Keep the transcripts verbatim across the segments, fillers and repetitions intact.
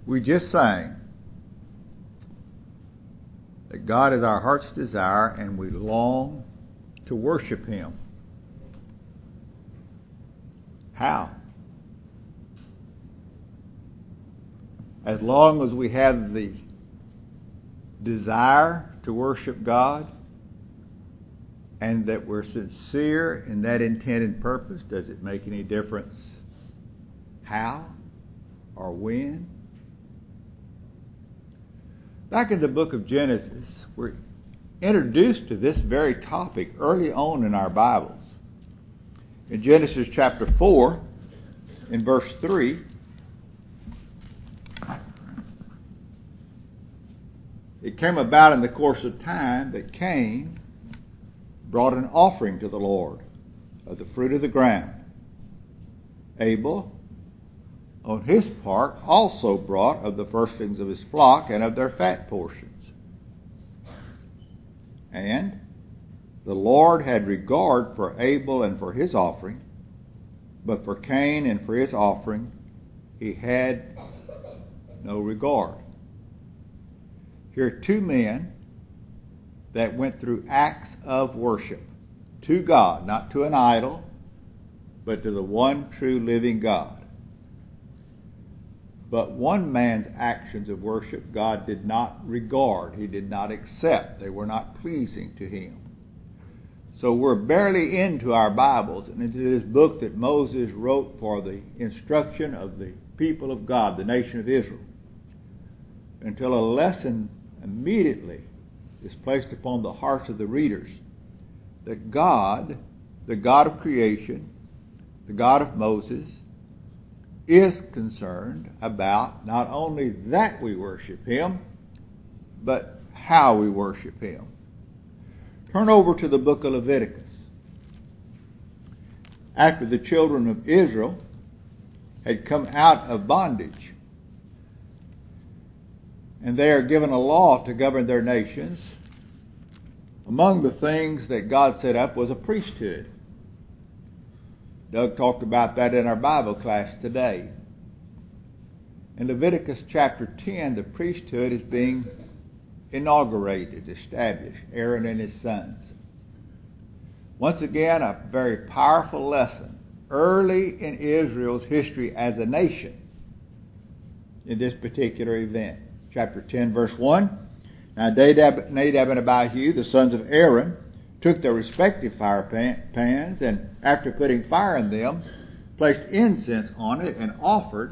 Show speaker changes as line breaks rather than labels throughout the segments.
We just sang that God is our heart's desire and we long to worship Him. How? As long as we have the desire to worship God and that we're sincere in that intent and purpose, does it make any difference how or when? Back in the book of Genesis, we're introduced to this very topic early on in our Bibles. In Genesis chapter four, in verse three, it came about in the course of time that Cain brought an offering to the Lord of the fruit of the ground. Abel, on his part, also brought of the firstlings of his flock and of their fat portions. And the Lord had regard for Abel and for his offering, but for Cain and for his offering he had no regard. Here are two men that went through acts of worship to God, not to an idol, but to the one true living God. But one man's actions of worship God did not regard. He did not accept. They were not pleasing to Him. So we're barely into our Bibles and into this book that Moses wrote for the instruction of the people of God, the nation of Israel, until a lesson immediately is placed upon the hearts of the readers that God, the God of creation, the God of Moses, is concerned about not only that we worship Him, but how we worship Him. Turn over to the book of Leviticus. After the children of Israel had come out of bondage, and they are given a law to govern their nations, among the things that God set up was a priesthood. Doug talked about that in our Bible class today. In Leviticus chapter ten, the priesthood is being inaugurated, established, Aaron and his sons. Once again, a very powerful lesson early in Israel's history as a nation in this particular event. Chapter ten, verse one. Now Nadab, Nadab and Abihu, the sons of Aaron, took their respective fire pans, and after putting fire in them, placed incense on it and offered,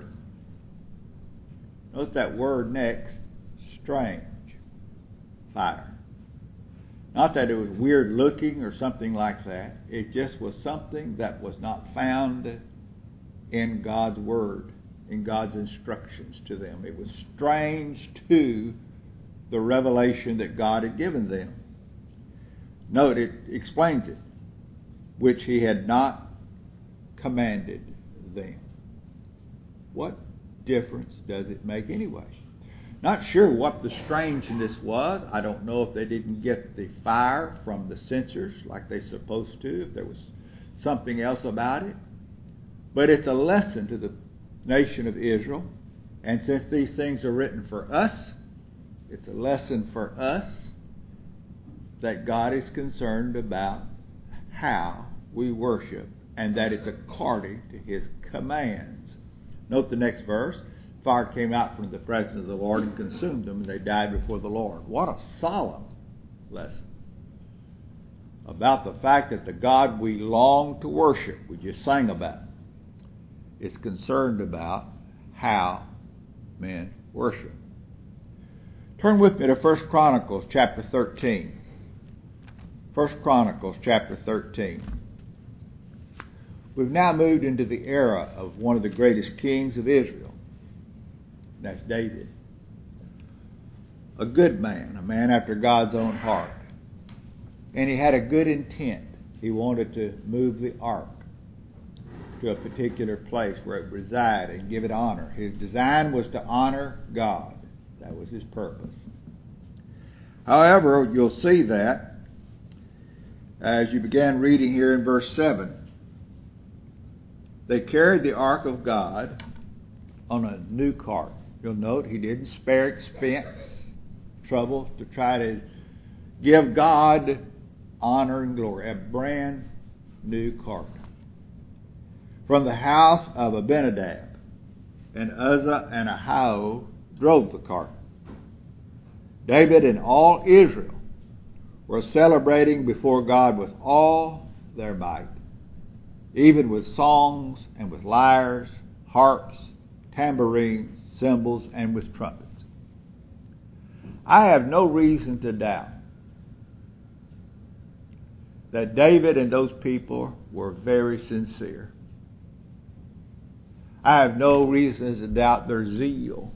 note that word next, strange fire. Not that it was weird looking or something like that. It just was something that was not found in God's Word, in God's instructions to them. It was strange to the revelation that God had given them. Note, it explains it, which He had not commanded them. What difference does it make anyway? Not sure what the strangeness was. I don't know if they didn't get the fire from the censers like they're supposed to, if there was something else about it. But it's a lesson to the nation of Israel. And since these things are written for us, it's a lesson for us that God is concerned about how we worship, and that it's according to His commands. Note the next verse. Fire came out from the presence of the Lord and consumed them, and they died before the Lord. What a solemn lesson about the fact that the God we long to worship, we just sang about, is concerned about how men worship. Turn with me to First Chronicles chapter thirteen. First Chronicles chapter thirteen. We've now moved into the era of one of the greatest kings of Israel. That's David. A good man, a man after God's own heart. And he had a good intent. He wanted to move the ark to a particular place where it resided and give it honor. His design was to honor God. That was his purpose. However, you'll see that as you began reading here in verse seven. They carried the ark of God on a new cart. You'll note he didn't spare expense, trouble to try to give God honor and glory. A brand new cart. From the house of Abinadab, and Uzzah and Ahio drove the cart. David and all Israel were celebrating before God with all their might, even with songs and with lyres, harps, tambourines, cymbals, and with trumpets. I have no reason to doubt that David and those people were very sincere. I have no reason to doubt their zeal.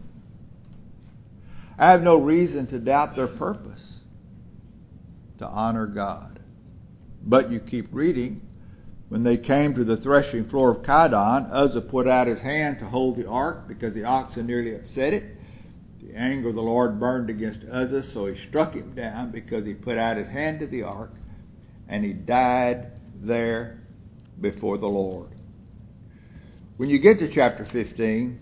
I have no reason to doubt their purpose to honor God. But you keep reading. When they came to the threshing floor of Chidon, Uzzah put out his hand to hold the ark because the oxen nearly upset it. The anger of the Lord burned against Uzzah, so he struck him down because he put out his hand to the ark, and he died there before the Lord. When you get to chapter fifteen,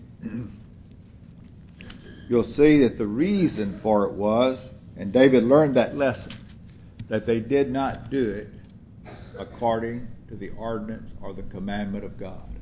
you'll see that the reason for it was, and David learned that lesson, that they did not do it according to the ordinance or the commandment of God.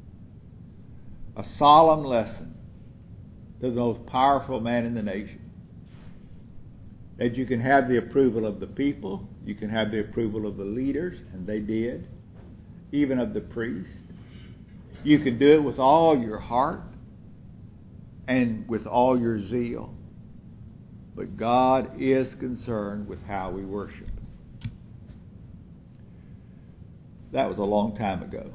A solemn lesson to the most powerful man in the nation. That you can have the approval of the people, you can have the approval of the leaders, and they did, even of the priest. You can do it with all your heart and with all your zeal. But God is concerned with how we worship. That was a long time ago.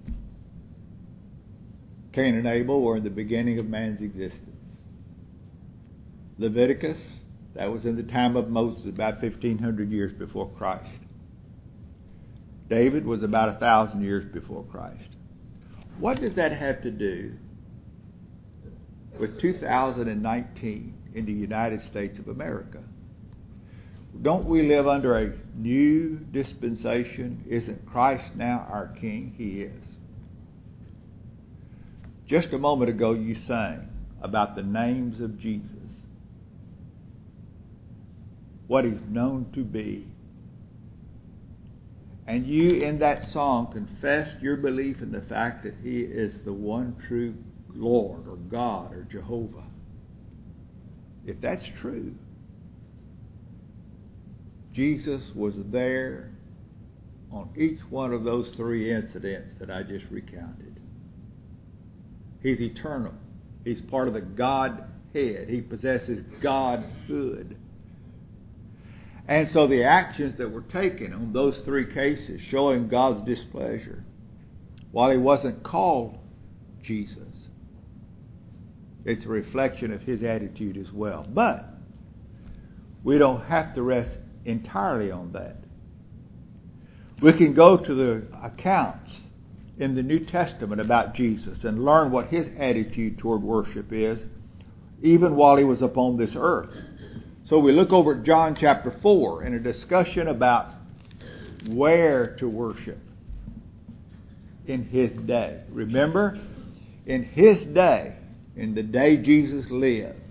Cain and Abel were in the beginning of man's existence. Leviticus, that was in the time of Moses, about fifteen hundred years before Christ. David was about a thousand years before Christ. What does that have to do with two thousand nineteen in the United States of America? Don't we live under a new dispensation? Isn't Christ now our King? He is. Just a moment ago you sang about the names of Jesus. What he's known to be. And you in that song confessed your belief in the fact that he is the one true Lord or God or Jehovah. If that's true, Jesus was there on each one of those three incidents that I just recounted. He's eternal. He's part of the Godhead. He possesses Godhood. And so the actions that were taken on those three cases showing God's displeasure, while he wasn't called Jesus, it's a reflection of his attitude as well. But we don't have to rest entirely on that. We can go to the accounts in the New Testament about Jesus and learn what his attitude toward worship is, even while he was upon this earth. So we look over at John chapter four in a discussion about where to worship in his day. Remember, in his day, in the day Jesus lived,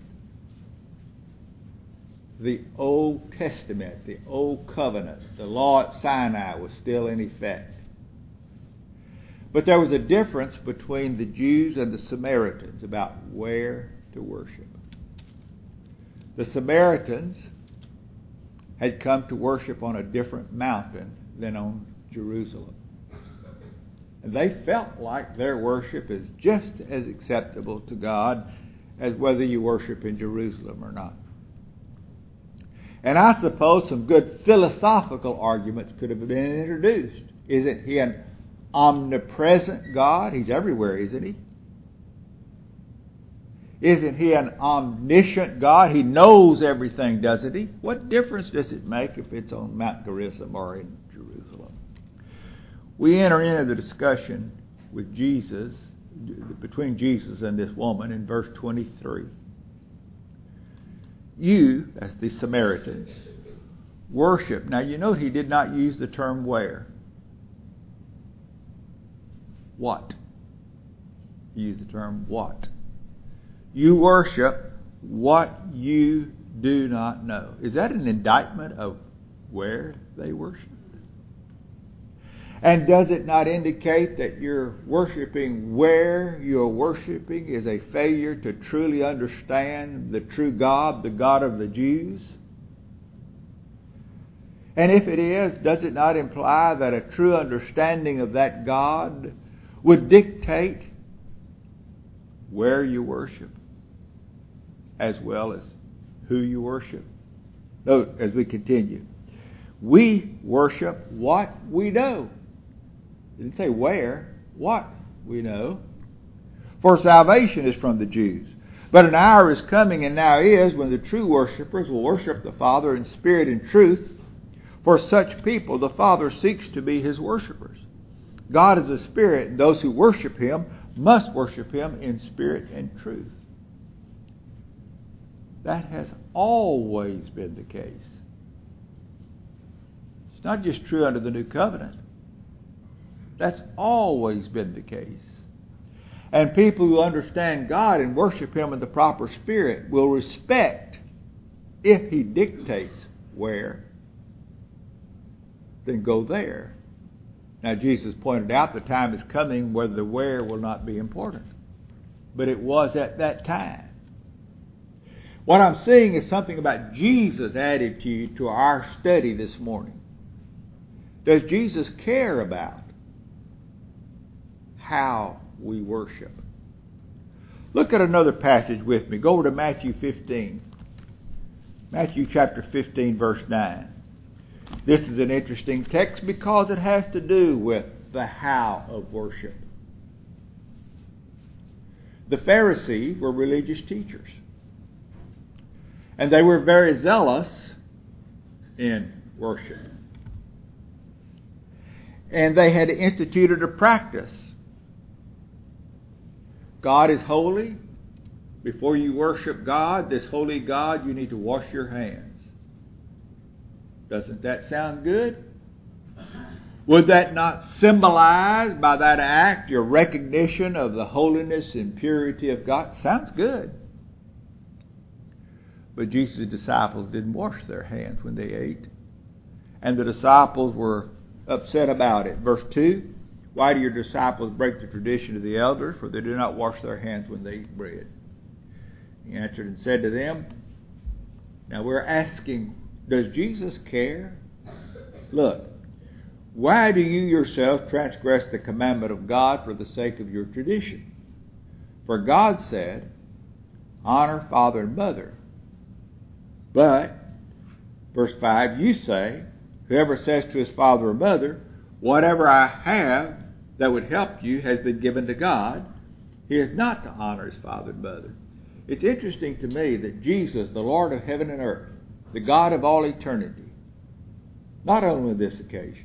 the Old Testament, the Old Covenant, the law at Sinai was still in effect. But there was a difference between the Jews and the Samaritans about where to worship. The Samaritans had come to worship on a different mountain than on Jerusalem. And they felt like their worship is just as acceptable to God as whether you worship in Jerusalem or not. And I suppose some good philosophical arguments could have been introduced. Isn't he an omnipresent God? He's everywhere, isn't he? Isn't he an omniscient God? He knows everything, doesn't he? What difference does it make if it's on Mount Gerizim or in Jerusalem? We enter into the discussion with Jesus, between Jesus and this woman in verse twenty-three. You, that's the Samaritans, worship. Now you note he did not use the term where. What? He used the term what. You worship what you do not know. Is that an indictment of where they worship? And does it not indicate that you're worshiping where you're worshiping is a failure to truly understand the true God, the God of the Jews? And if it is, does it not imply that a true understanding of that God would dictate where you worship as well as who you worship? Note as we continue. We worship what we know. It didn't say where, what we know. For salvation is from the Jews. But an hour is coming, and now is, when the true worshippers will worship the Father in spirit and truth. For such people the Father seeks to be His worshippers. God is a spirit, and those who worship Him must worship Him in spirit and truth. That has always been the case. It's not just true under the New Covenant. That's always been the case. And people who understand God and worship Him in the proper spirit will respect if He dictates where, then go there. Now Jesus pointed out the time is coming where the where will not be important. But it was at that time. What I'm seeing is something about Jesus' attitude to our study this morning. Does Jesus care about how we worship? Look at another passage with me. Go over to Matthew fifteen. Matthew chapter fifteen, verse nine. This is an interesting text because it has to do with the how of worship. The Pharisees were religious teachers. And they were very zealous in worship. And they had instituted a practice. God is holy. Before you worship God, this holy God, you need to wash your hands. Doesn't that sound good? Would that not symbolize by that act your recognition of the holiness and purity of God? Sounds good. But Jesus' disciples didn't wash their hands when they ate. And the disciples were upset about it. Verse two, why do your disciples break the tradition of the elders? For they do not wash their hands when they eat bread. He answered and said to them, now we're asking, does Jesus care? Look, why do you yourself transgress the commandment of God for the sake of your tradition? For God said, honor father and mother. But, verse five, you say, whoever says to his father or mother, whatever I have that would help you has been given to God, he is not to honor his father and mother. It's interesting to me that Jesus, the Lord of heaven and earth, the God of all eternity, not only on this occasion,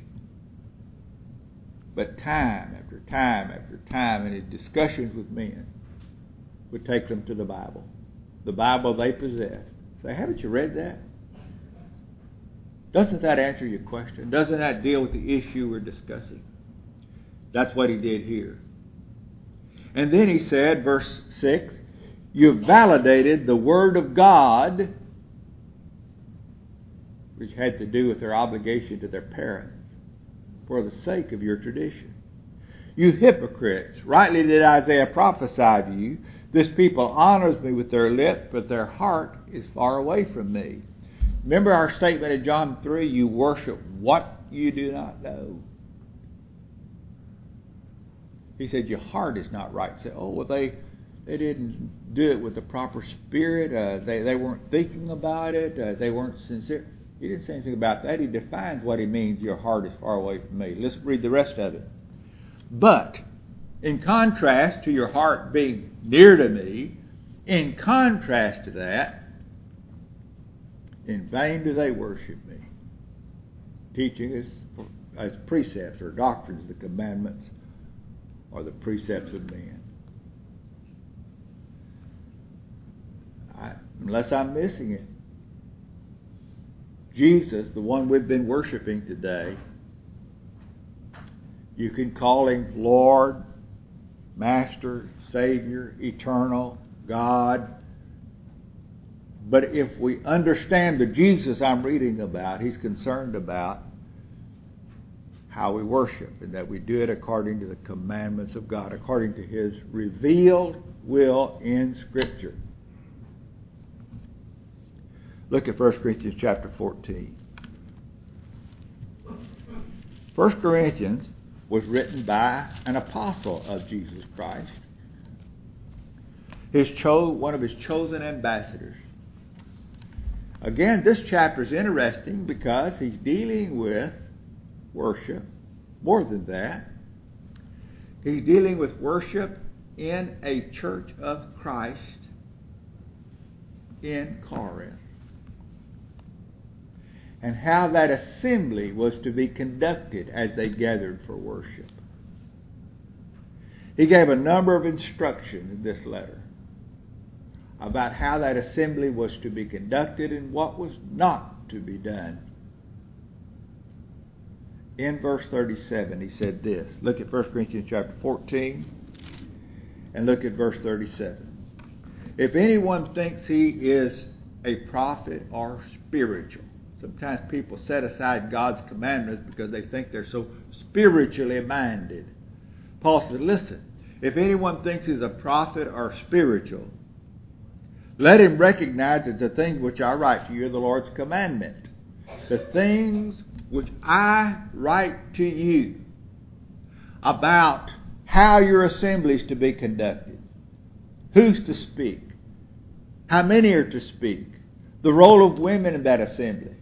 but time after time after time in his discussions with men, would take them to the Bible. The Bible they possessed. Say, haven't you read that? Doesn't that answer your question? Doesn't that deal with the issue we're discussing? That's what he did here. And then he said, verse six, you've validated the Word of God, which had to do with their obligation to their parents, for the sake of your tradition. You hypocrites, rightly did Isaiah prophesy to you, this people honors me with their lips, but their heart is far away from me. Remember our statement in John three, you worship what you do not know. He said your heart is not right. You say, oh, well, they they didn't do it with the proper spirit. Uh, they, they weren't thinking about it. Uh, they weren't sincere. He didn't say anything about that. He defines what he means, your heart is far away from me. Let's read the rest of it. But, in contrast to your heart being near to me, in contrast to that, in vain do they worship me, teaching us as precepts or doctrines, the commandments or the precepts of men. I, unless I'm missing it, Jesus, the one we've been worshiping today, you can call him Lord, Master, Savior, Eternal, God. But if we understand the Jesus I'm reading about, he's concerned about how we worship, and that we do it according to the commandments of God, according to his revealed will in Scripture. Look at First Corinthians chapter fourteen. First Corinthians was written by an apostle of Jesus Christ, his cho- one of his chosen ambassadors. Again, this chapter is interesting because he's dealing with worship. More than that, he's dealing with worship in a church of Christ in Corinth, and how that assembly was to be conducted as they gathered for worship. He gave a number of instructions in this letter about how that assembly was to be conducted and what was not to be done. In verse thirty-seven, he said this. Look at First Corinthians chapter fourteen and look at verse thirty-seven. If anyone thinks he is a prophet or spiritual. Sometimes people set aside God's commandments because they think they're so spiritually minded. Paul said, listen, if anyone thinks he's a prophet or spiritual, let him recognize that the things which I write to you are the Lord's commandment. The things which I write to you about how your assembly is to be conducted, who's to speak, how many are to speak, the role of women in that assembly.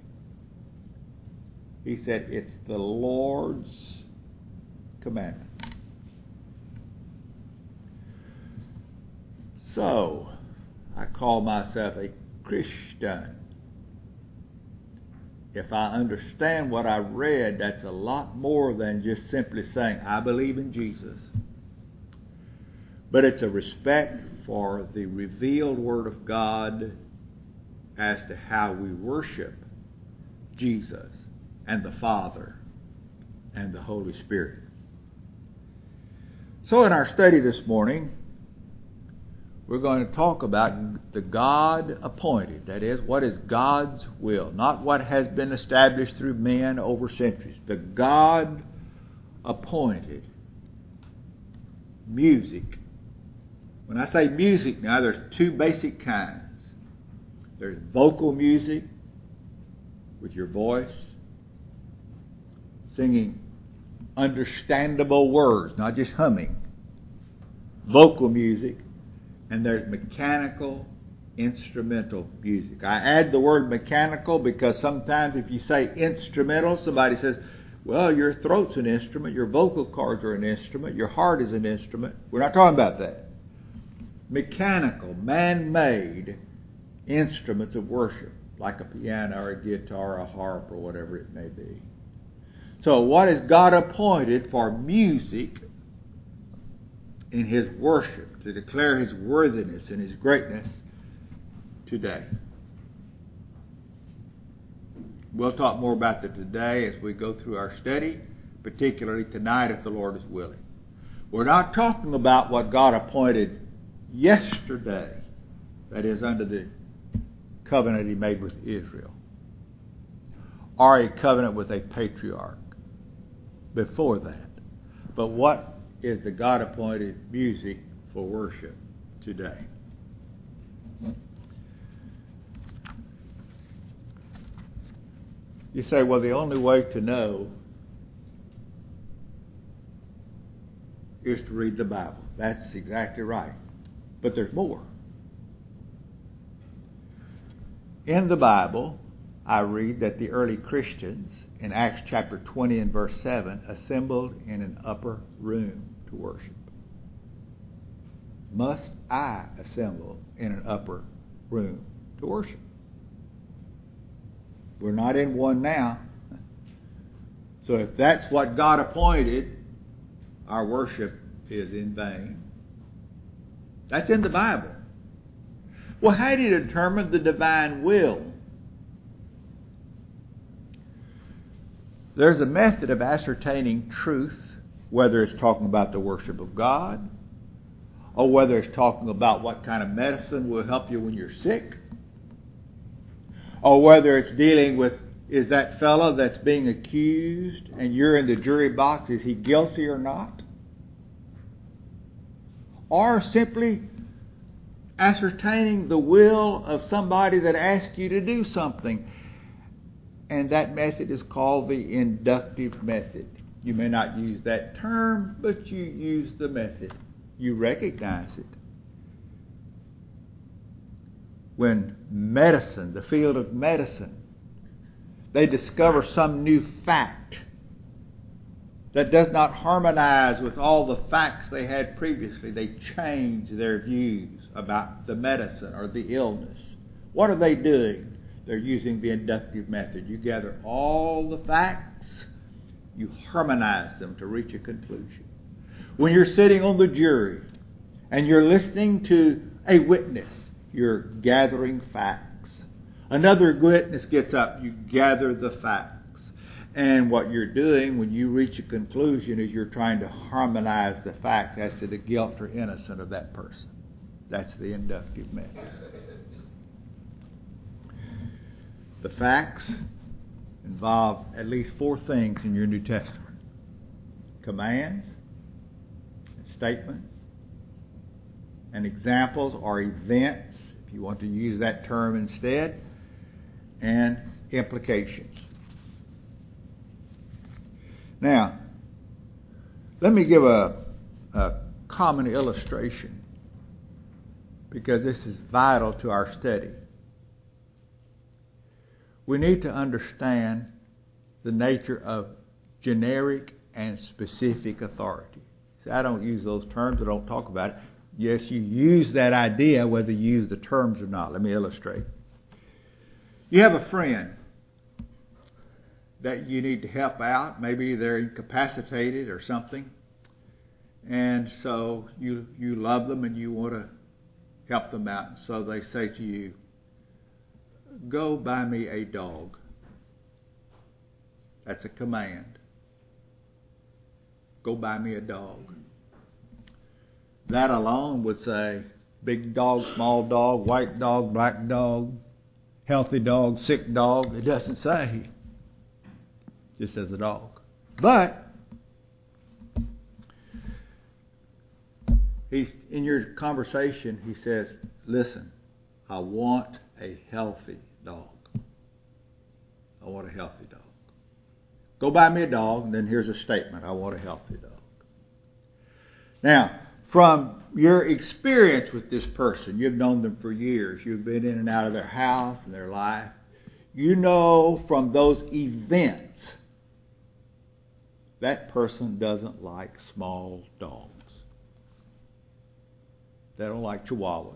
He said it's the Lord's commandment. So, I call myself a Christian. If I understand what I read, that's a lot more than just simply saying, I believe in Jesus. But it's a respect for the revealed Word of God as to how we worship Jesus and the Father and the Holy Spirit. So in our study this morning, we're going to talk about the God appointed. That is, what is God's will, not what has been established through men over centuries. The God appointed music. When I say music now, there's two basic kinds. There's vocal music with your voice, singing understandable words, not just humming. Vocal music. And there's mechanical, instrumental music. I add the word mechanical because sometimes if you say instrumental, somebody says, well, your throat's an instrument, your vocal cords are an instrument, your heart is an instrument. We're not talking about that. Mechanical, man-made instruments of worship, like a piano or a guitar or a harp or whatever it may be. So what is God appointed for music in his worship, to declare his worthiness and his greatness today? We'll talk more about that today as we go through our study, particularly tonight if the Lord is willing. We're not talking about what God appointed yesterday, that is under the covenant he made with Israel, or a covenant with a patriarch before that. But what is the God-appointed music for worship today? You say, well, the only way to know is to read the Bible. That's exactly right. But there's more. In the Bible, I read that the early Christians in Acts chapter twenty and verse seven assembled in an upper room to worship. Must I assemble in an upper room to worship? We're not in one now. So if that's what God appointed, our worship is in vain. That's in the Bible. Well, how do you determine the divine will? There's a method of ascertaining truth, whether it's talking about the worship of God or whether it's talking about what kind of medicine will help you when you're sick, or whether it's dealing with, is that fellow that's being accused and you're in the jury box, is he guilty or not? Or simply ascertaining the will of somebody that asks you to do something. And that method is called the inductive method. You may not use that term, but you use the method. You recognize it. When medicine, the field of medicine, they discover some new fact that does not harmonize with all the facts they had previously, they change their views about the medicine or the illness. What are they doing? They're using the inductive method. You gather all the facts, you harmonize them to reach a conclusion. When you're sitting on the jury and you're listening to a witness, you're gathering facts. Another witness gets up, you gather the facts. And what you're doing when you reach a conclusion is you're trying to harmonize the facts as to the guilt or innocence of that person. That's the inductive method. The facts involve at least four things in your New Testament: commands, and statements, and examples or events, if you want to use that term instead, and implications. Now, let me give a, a common illustration, because this is vital to our study. We need to understand the nature of generic and specific authority. See, I don't use those terms. I don't talk about it. Yes, you use that idea whether you use the terms or not. Let me illustrate. You have a friend that you need to help out. Maybe they're incapacitated or something. And so you you love them and you want to help them out. So they say to you, go buy me a dog. That's a command. Go buy me a dog. That alone would say big dog, small dog, white dog, black dog, healthy dog, sick dog. It doesn't say. It just says a dog. But he's in your conversation, he says, listen, I want a healthy dog. I want a healthy dog. Go buy me a dog, and then here's a statement. I want a healthy dog. Now, from your experience with this person, you've known them for years. You've been in and out of their house and their life. You know from those events that person doesn't like small dogs. They don't like chihuahuas.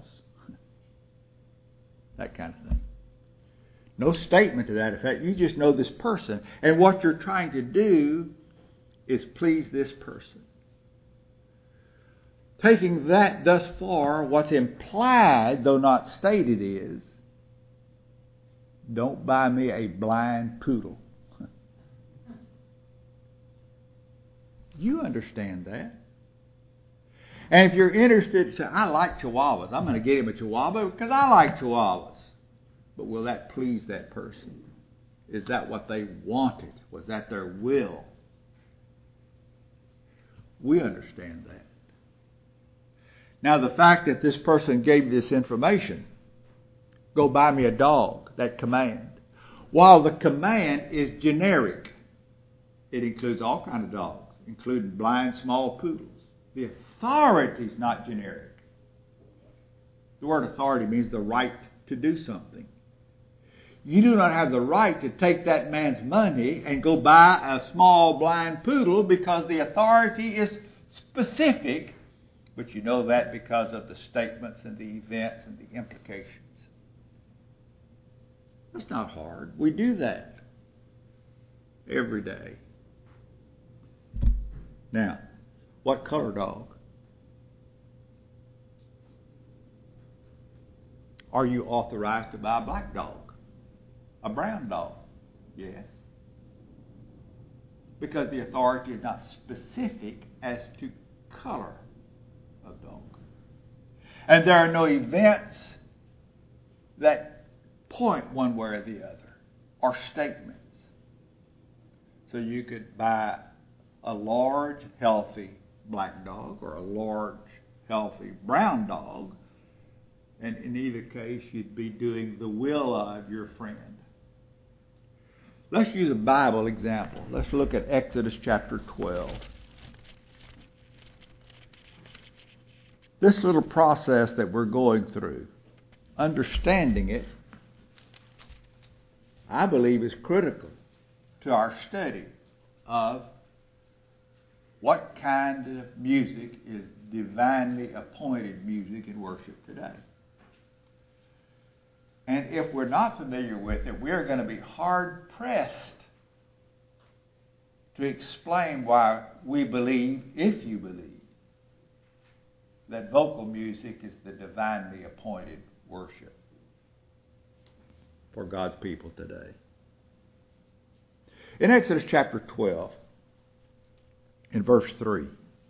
That kind of thing. No statement to that effect. You just know this person. And what you're trying to do is please this person. Taking that thus far, what's implied, though not stated, is don't buy me a blind poodle. You understand that. And if you're interested, say, I like chihuahuas. I'm going to get him a chihuahua because I like chihuahuas. But will that please that person? Is that what they wanted? Was that their will? We understand that. Now, the fact that this person gave this information, go buy me a dog, that command, while the command is generic, it includes all kinds of dogs, including blind small poodles. The authority is not generic. The word authority means the right to do something. You do not have the right to take that man's money and go buy a small blind poodle because the authority is specific, but you know that because of the statements and the events and the implications. That's not hard. We do that every day. Now, what color dog? Are you authorized to buy a black dog? A brown dog? Yes. Because the authority is not specific as to color of dog. And there are no events that point one way or the other, or statements. So you could buy a large, healthy black dog or a large, healthy brown dog, and in either case you'd be doing the will of your friend. Let's use a Bible example. Let's look at Exodus chapter twelve. This little process that we're going through, understanding it, I believe is critical to our study of what kind of music is divinely appointed music in worship today. And if we're not familiar with it, we're going to be hard-pressed to explain why we believe, if you believe, that vocal music is the divinely appointed worship for God's people today. In Exodus chapter twelve, in verse three,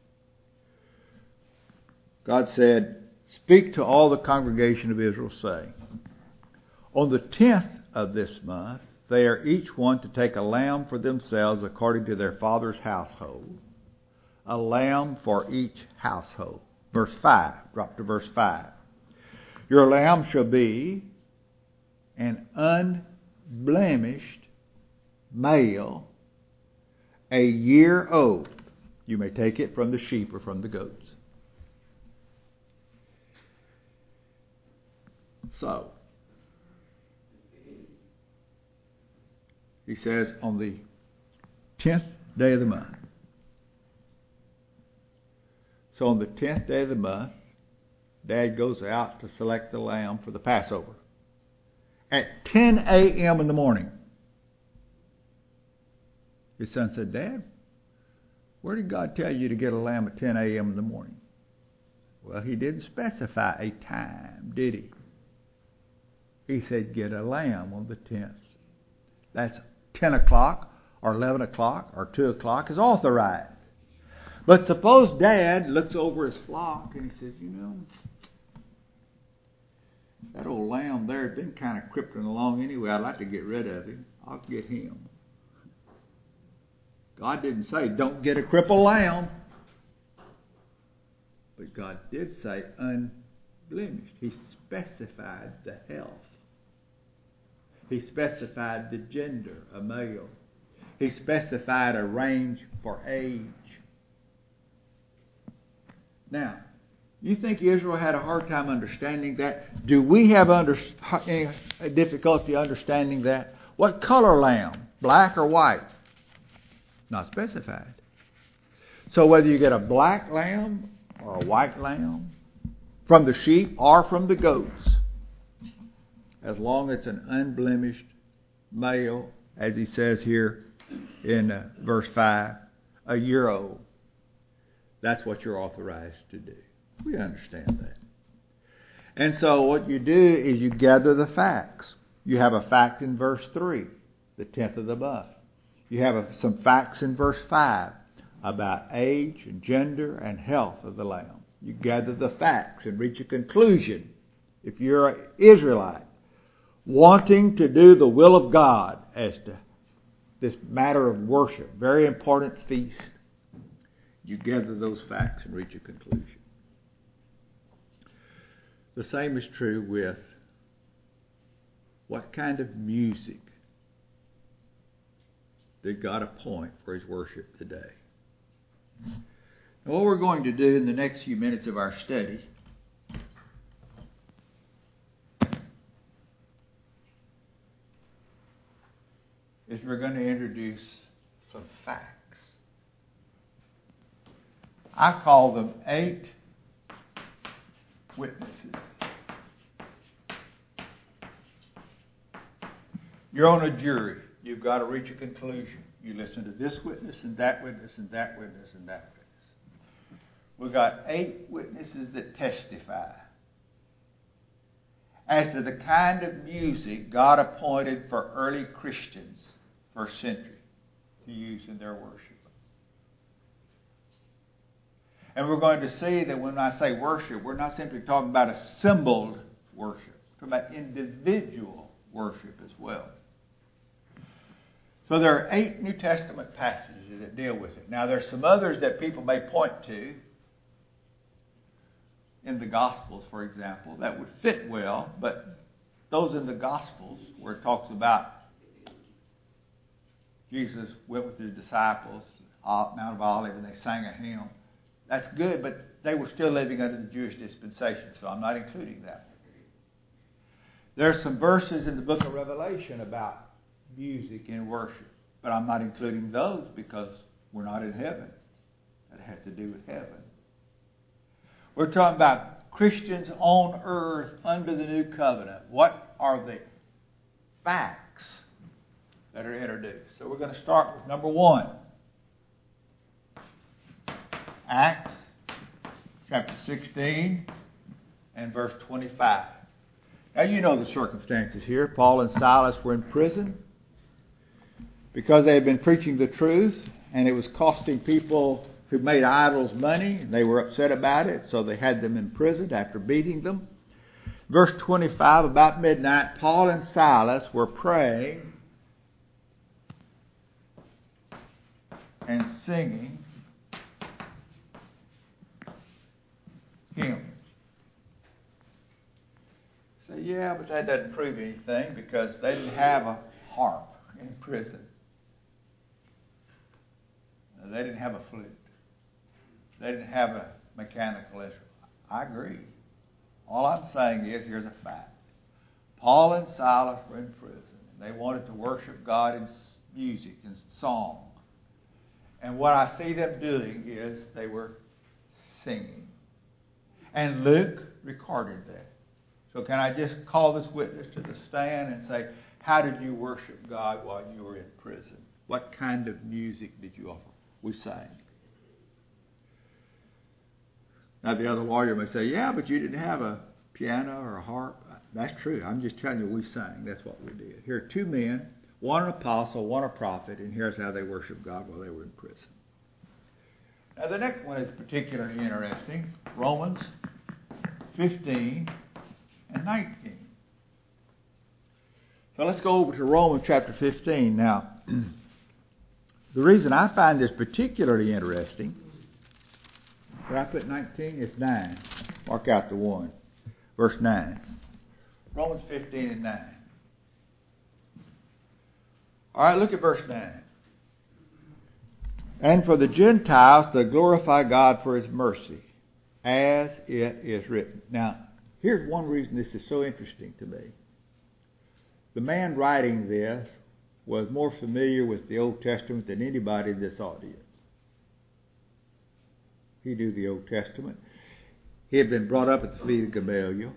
God said, "Speak to all the congregation of Israel, saying, on the tenth of this month, they are each one to take a lamb for themselves according to their father's household, a lamb for each household." Verse five, drop to verse five. "Your lamb shall be an unblemished male, a year old." You may take it from the sheep or from the goats. So, he says on the tenth day of the month. So on the tenth day of the month, Dad goes out to select the lamb for the Passover. At ten a.m. in the morning, his son said, "Dad, where did God tell you to get a lamb at ten a.m. in the morning?" Well, he didn't specify a time, did he? He said, "Get a lamb on the tenth. That's ten o'clock or eleven o'clock or two o'clock is authorized. But suppose Dad looks over his flock and he says, "You know, that old lamb there has been kind of crippling along anyway. I'd like to get rid of him. I'll get him." God didn't say, "Don't get a crippled lamb." But God did say unblemished. He specified the health. He specified the gender, a male. He specified a range for age. Now, you think Israel had a hard time understanding that? Do we have under, any difficulty understanding that? What color lamb? Black or white? Not specified. So whether you get a black lamb or a white lamb, from the sheep or from the goats, as long as it's an unblemished male, as he says here in uh, verse five, a year old, that's what you're authorized to do. We understand that. And so what you do is you gather the facts. You have a fact in verse three, the tenth of the month. You have a, some facts in verse five about age and gender and health of the lamb. You gather the facts and reach a conclusion. If you're an Israelite wanting to do the will of God as to this matter of worship, very important feast, you gather those facts and reach a conclusion. The same is true with what kind of music did God appoint for His worship today. And what we're going to do in the next few minutes of our study is we're going to introduce some facts. I call them eight witnesses. You're on a jury. You've got to reach a conclusion. You listen to this witness and that witness and that witness and that witness. We've got eight witnesses that testify as to the kind of music God appointed for early Christians, first century, to use in their worship. And we're going to see that when I say worship, we're not simply talking about assembled worship. We're talking about individual worship as well. So there are eight New Testament passages that deal with it. Now there's some others that people may point to in the Gospels, for example, that would fit well, but those in the Gospels where it talks about Jesus went with his disciples, Mount of Olives, and they sang a hymn. That's good, but they were still living under the Jewish dispensation, so I'm not including that. There are some verses in the book of Revelation about music and worship, but I'm not including those because we're not in heaven. That has to do with heaven. We're talking about Christians on earth under the new covenant. What are the facts that are introduced? So we're going to start with number one. Acts chapter sixteen and verse twenty-five. Now you know the circumstances here. Paul and Silas were in prison because they had been preaching the truth, and it was costing people who made idols money. They were upset about it, so they had them imprisoned after beating them. Verse twenty-five, about midnight, Paul and Silas were praying and singing hymns. Say, yeah, but that doesn't prove anything because they didn't have a harp in prison. They didn't have a flute. They didn't have a mechanical instrument. I agree. All I'm saying is, here's a fact. Paul and Silas were in prison. They wanted to worship God in music and song. And what I see them doing is they were singing. And Luke recorded that. So can I just call this witness to the stand and say, how did you worship God while you were in prison? What kind of music did you offer? We sang. Now the other lawyer may say, yeah, but you didn't have a piano or a harp. That's true. I'm just telling you we sang. That's what we did. Here are two men, one an apostle, one a prophet, and here's how they worshiped God while they were in prison. Now the next one is particularly interesting. Romans fifteen and nineteen. So let's go over to Romans chapter fifteen. Now, the reason I find this particularly interesting, did I put nineteen? It's nine. Mark out the one. Verse nine. Romans fifteen and nine. All right, look at verse nine. And for the Gentiles to glorify God for his mercy, as it is written. Now, here's one reason this is so interesting to me. The man writing this was more familiar with the Old Testament than anybody in this audience. He knew the Old Testament. He had been brought up at the feet of Gamaliel.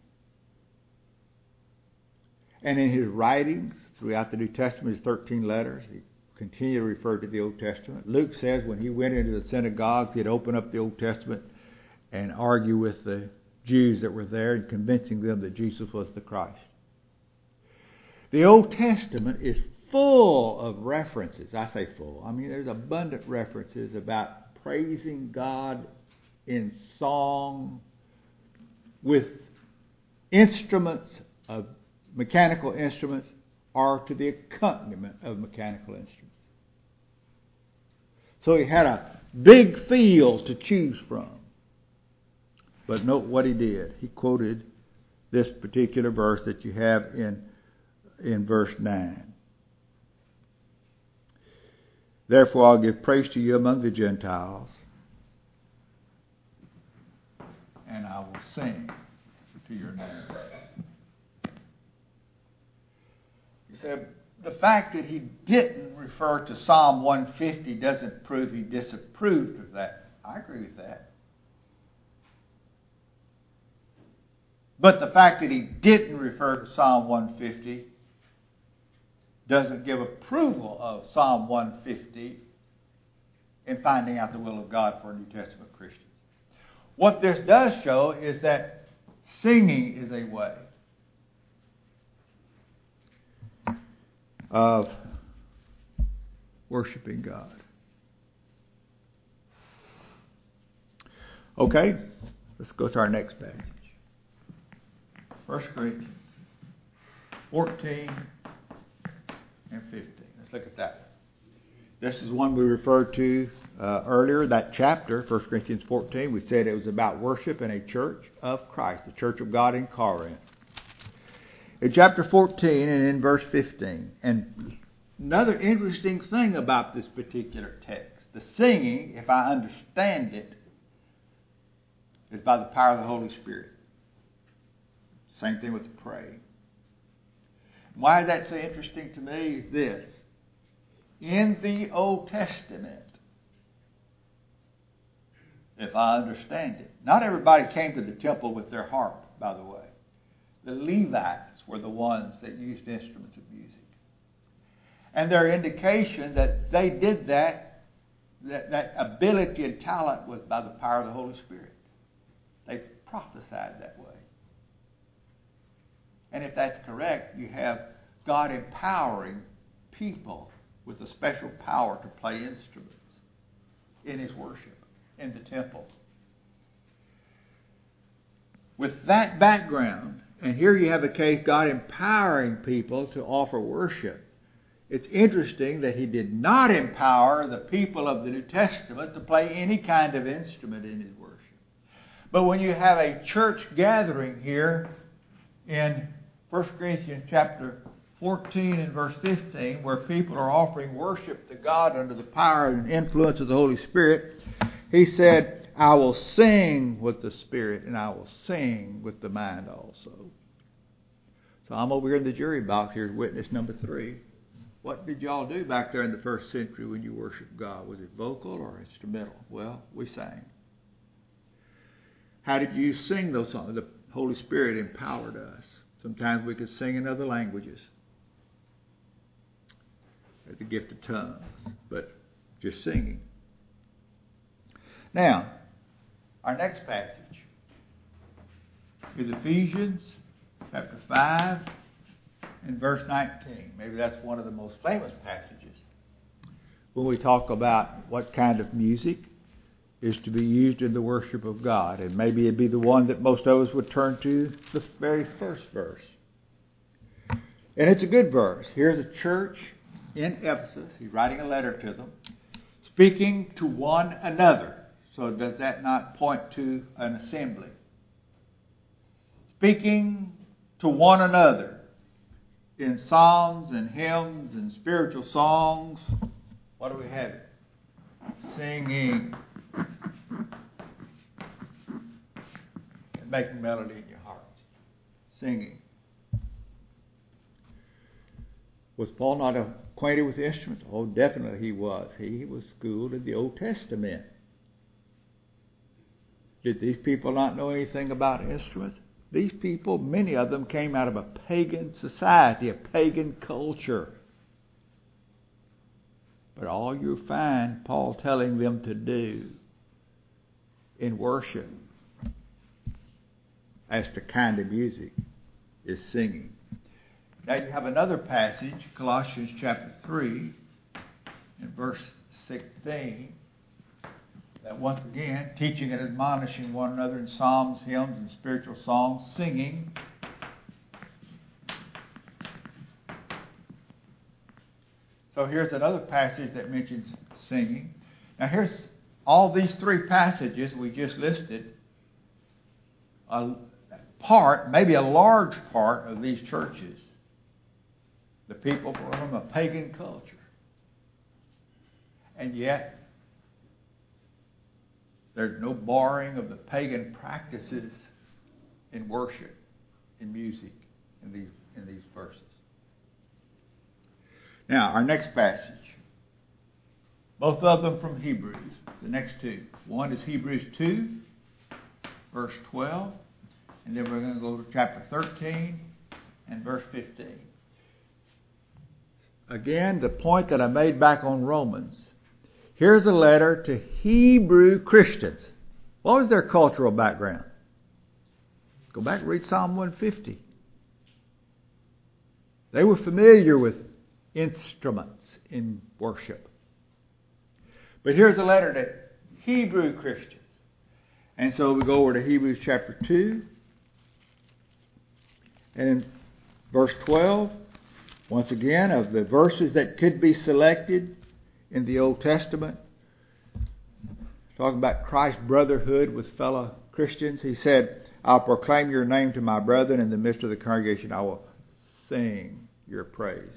And in his writings throughout the New Testament, his thirteen letters, he continued to refer to the Old Testament. Luke says when he went into the synagogues, he'd open up the Old Testament and argue with the Jews that were there and convincing them that Jesus was the Christ. The Old Testament is full of references. I say full. I mean, there's abundant references about praising God in song with instruments of mechanical instruments or to the accompaniment of mechanical instruments. So he had a big field to choose from. But note what he did. He quoted this particular verse that you have in, in verse nine. Therefore I'll give praise to you among the Gentiles, and I will sing to your name. You said, the fact that he didn't refer to Psalm one fifty doesn't prove he disapproved of that. I agree with that. But the fact that he didn't refer to Psalm one fifty doesn't give approval of Psalm one fifty in finding out the will of God for New Testament Christians. What this does show is that singing is a way of worshiping God. Okay, let's go to our next passage. First Corinthians fourteen and fifteen. Let's look at that one. This is one we referred to uh, earlier, that chapter, First Corinthians fourteen. We said it was about worship in a church of Christ, the church of God in Corinth. In chapter fourteen and in verse fifteen. And another interesting thing about this particular text, the singing, if I understand it, is by the power of the Holy Spirit. Same thing with the praying. Why is that so interesting to me is this. In the Old Testament, if I understand it, not everybody came to the temple with their harp, by the way. The Levites were the ones that used instruments of music. And their indication that they did that, that, that ability and talent was by the power of the Holy Spirit. They prophesied that way. And if that's correct, you have God empowering people with a special power to play instruments in His worship, in the temple. With that background, and here you have a case, God empowering people to offer worship. It's interesting that He did not empower the people of the New Testament to play any kind of instrument in His worship. But when you have a church gathering here in First Corinthians chapter fourteen and verse fifteen, where people are offering worship to God under the power and influence of the Holy Spirit, He said, I will sing with the Spirit and I will sing with the mind also. So I'm over here in the jury box. Here's witness number three. What did y'all do back there in the first century when you worshiped God? Was it vocal or instrumental? Well, we sang. How did you sing those songs? The Holy Spirit empowered us. Sometimes we could sing in other languages. The gift of tongues, but just singing. Now, our next passage is Ephesians chapter five and verse nineteen. Maybe that's one of the most famous passages when we talk about what kind of music is to be used in the worship of God. And maybe it'd be the one that most of us would turn to, the very first verse. And it's a good verse. Here's a church in Ephesus. He's writing a letter to them, speaking to one another. So does that not point to an assembly? Speaking to one another in psalms and hymns and spiritual songs. What do we have? Singing. And making melody in your hearts. Singing. Was Paul not acquainted with instruments? Oh, definitely he was. He was schooled in the Old Testament. Did these people not know anything about instruments? These people, many of them, came out of a pagan society, a pagan culture. But all you find Paul telling them to do in worship as to kind of music is singing. Now you have another passage, Colossians chapter three, and verse sixteen, that once again, teaching and admonishing one another in psalms, hymns, and spiritual songs, singing. So here's another passage that mentions singing. Now here's all these three passages we just listed. A part, maybe a large part of these churches, the people were from a pagan culture. And yet, there's no barring of the pagan practices in worship, in music, in these, in these verses. Now, our next passage, both of them from Hebrews, the next two. One is Hebrews two, verse twelve, and then we're going to go to chapter thirteen and verse fifteen. Again, the point that I made back on Romans. Here's a letter to Hebrew Christians. What was their cultural background? Go back and read Psalm one fifty. They were familiar with instruments in worship. But here's a letter to Hebrew Christians. And so we go over to Hebrews chapter two. And in verse twelve, once again, of the verses that could be selected in the Old Testament, talking about Christ's brotherhood with fellow Christians, he said, I'll proclaim your name to my brethren in the midst of the congregation. I will sing your praise.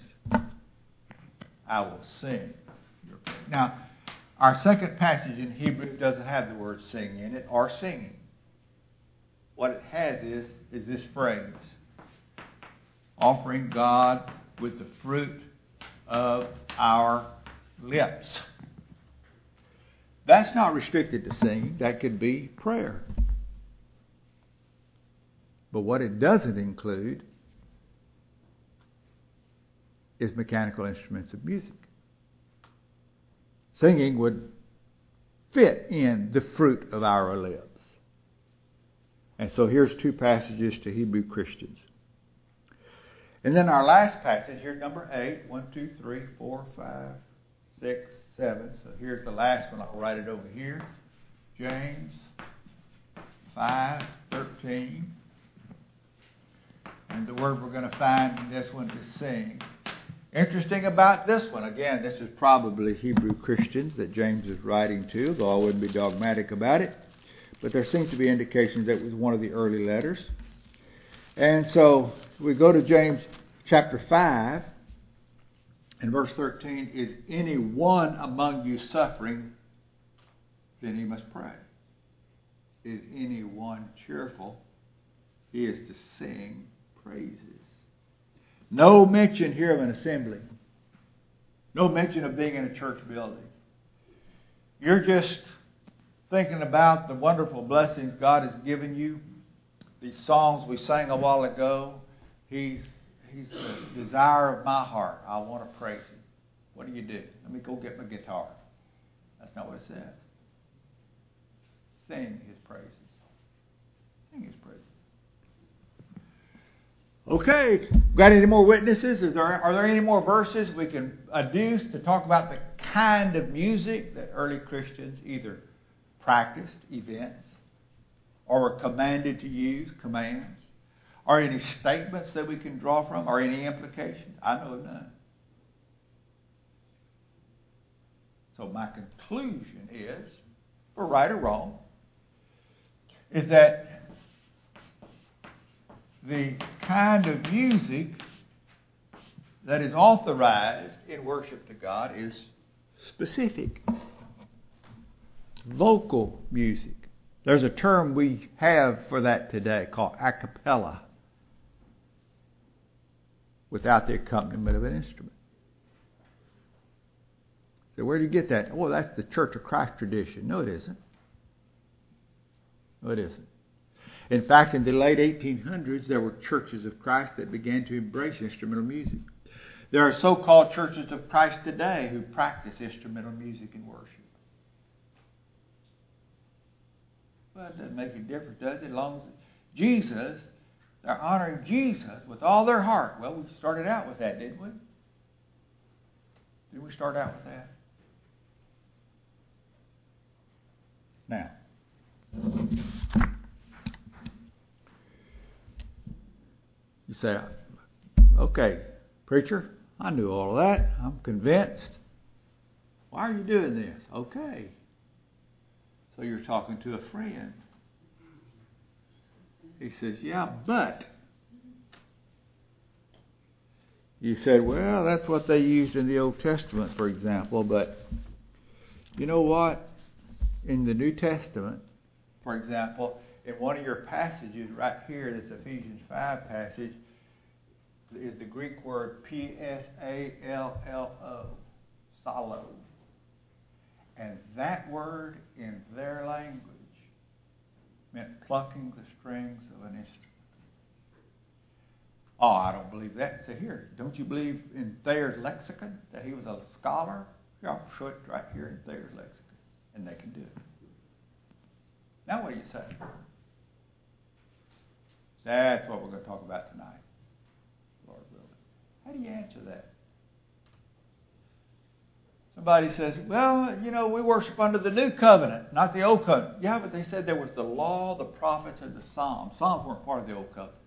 I will sing your praise. Now, our second passage in Hebrew doesn't have the word sing in it or singing. What it has is, is this phrase, offering God with the fruit of our lips. That's not restricted to singing. That could be prayer. But what it doesn't include is mechanical instruments of music. Singing would fit in the fruit of our lips. And so here's two passages to Hebrew Christians. And then our last passage, here's number eight. One, two, three, four, five, six, seven. So here's the last one. I'll write it over here. James five, thirteen. And the word we're going to find in this one is sing. Interesting about this one, again, this is probably Hebrew Christians that James is writing to, though I wouldn't be dogmatic about it. But there seems to be indications that it was one of the early letters. And so we go to James chapter five, and verse thirteen, is any one among you suffering, then he must pray. Is any one cheerful, he is to sing praises. No mention here of an assembly. No mention of being in a church building. You're just thinking about the wonderful blessings God has given you. These songs we sang a while ago, He's He's the desire of my heart. I want to praise Him. What do you do? Let me go get my guitar. That's not what it says. Sing His praises. Sing His praises. Okay, got any more witnesses? Is there, are there any more verses we can adduce to talk about the kind of music that early Christians either practiced, events, or were commanded to use, commands? Or any statements that we can draw from, or any implications? I know of none. So my conclusion is, for right or wrong, is that the kind of music that is authorized in worship to God is specific. Vocal music. There's a term we have for that today called a cappella, without the accompaniment of an instrument. So where do you get that? Well, that's the Church of Christ tradition. No, it isn't. No, it isn't. In fact, in the late eighteen hundreds, there were churches of Christ that began to embrace instrumental music. There are so-called churches of Christ today who practice instrumental music in worship. Well, it doesn't make any difference, does it? As long as Jesus, they're honoring Jesus with all their heart. Well, we started out with that, didn't we? Didn't we start out with that? Now, you say, okay, preacher, I knew all of that. I'm convinced. Why are you doing this? Okay. So you're talking to a friend. He says, yeah, but. You said, well, that's what they used in the Old Testament, for example. But you know what? In the New Testament, for example, in one of your passages right here, this Ephesians five passage, is the Greek word P S A L L O, psallo. And that word in their language meant plucking the strings of an instrument. Oh, I don't believe that. So here, don't you believe in Thayer's lexicon, that he was a scholar? Here, I'll show it right here in Thayer's lexicon. And they can do it. Now what do you say? That's what we're going to talk about tonight, Lord willing. How do you answer that? Somebody says, well, you know, we worship under the new covenant, not the old covenant. Yeah, but they said there was the law, the prophets, and the Psalms. Psalms weren't part of the old covenant.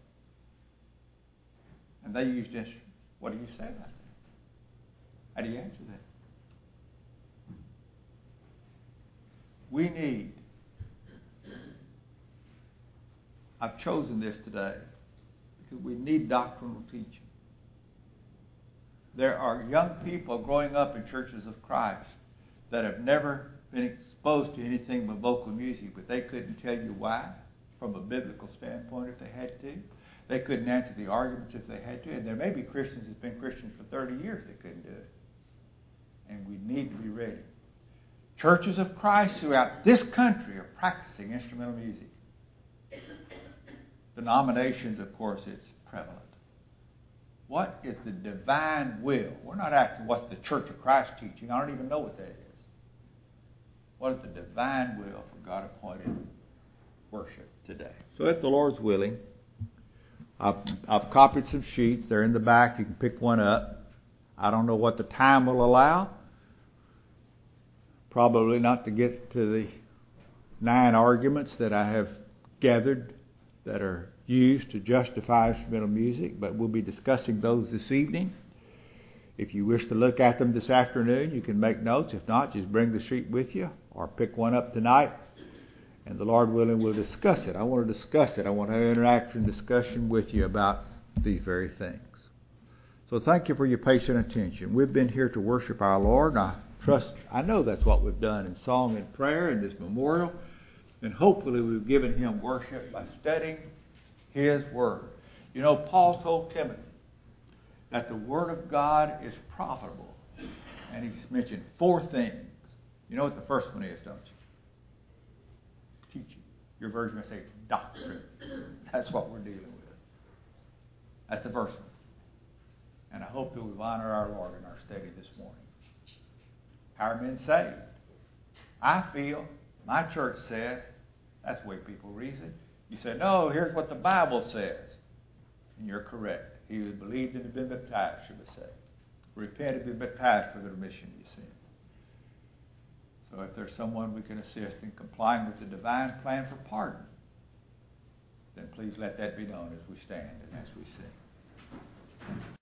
And they used instruments. What do you say about that? How do you answer that? We need, I've chosen this today because we need doctrinal teaching. There are young people growing up in churches of Christ that have never been exposed to anything but vocal music, but they couldn't tell you why from a biblical standpoint if they had to. They couldn't answer the arguments if they had to. And there may be Christians who've been Christians for thirty years that couldn't do it. And we need to be ready. Churches of Christ throughout this country are practicing instrumental music. Denominations, of course, it's prevalent. What is the divine will? We're not asking what's the Church of Christ teaching. I don't even know what that is. What is the divine will for God-appointed worship today? So if the Lord's willing, I've, I've copied some sheets. They're in the back. You can pick one up. I don't know what the time will allow. Probably not to get to the nine arguments that I have gathered that are used to justify instrumental music, but we'll be discussing those this evening. If you wish to look at them this afternoon, you can make notes. If not, just bring the sheet with you or pick one up tonight, and the Lord willing, we'll discuss it. I want to discuss it. I want to have an interaction discussion with you about these very things. So thank you for your patient attention. We've been here to worship our Lord, and I trust, I know that's what we've done in song and prayer in this memorial, and hopefully we've given Him worship by studying His Word. You know, Paul told Timothy that the Word of God is profitable, and he's mentioned four things. You know what the first one is, don't you? Teaching. Your version may say doctrine. That's what we're dealing with. That's the first one. And I hope that we've honored our Lord in our study this morning. How are men saved? I feel, my church says, that's the way people reason. You say, no, here's what the Bible says. And you're correct. He who believed and had been baptized should be saved. Repent and be baptized for the remission of your sins. So if there's someone we can assist in complying with the divine plan for pardon, then please let that be known as we stand and as we sing.